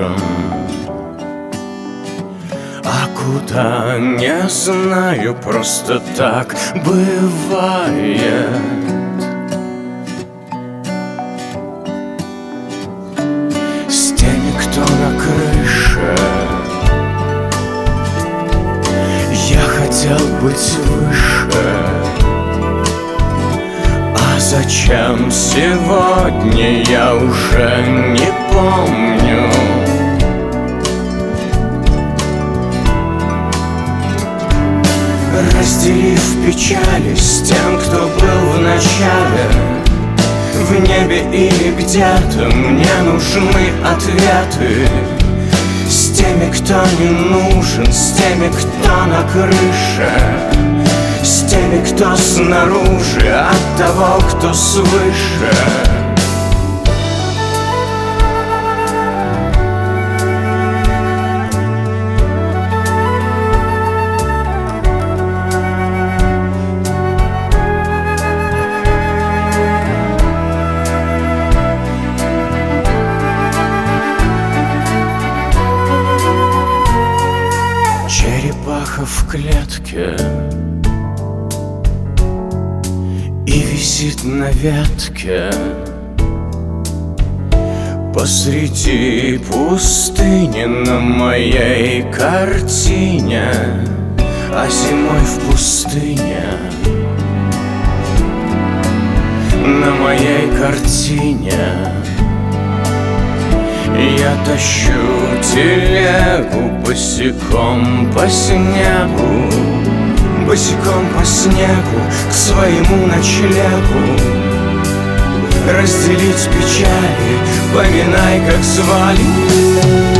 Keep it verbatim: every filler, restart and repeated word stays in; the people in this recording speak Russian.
нужен, а куда не знаю, просто так бывает. С теми, кто на крыше, я хотел быть выше. А зачем сегодня, я уже не помню. Разделив печали с тем, кто был в начале, в небе или где-то, мне нужны ответы. С теми, кто не нужен, с теми, кто на крыше, с теми, кто снаружи, от того, кто свыше. Черепаха в клетке и висит на ветке посреди пустыни на моей картине, а зимой в пустыне на моей картине. Я тащу телегу босиком по снегу, босиком по снегу к своему ночлегу. Разделить печали, поминай, как звали.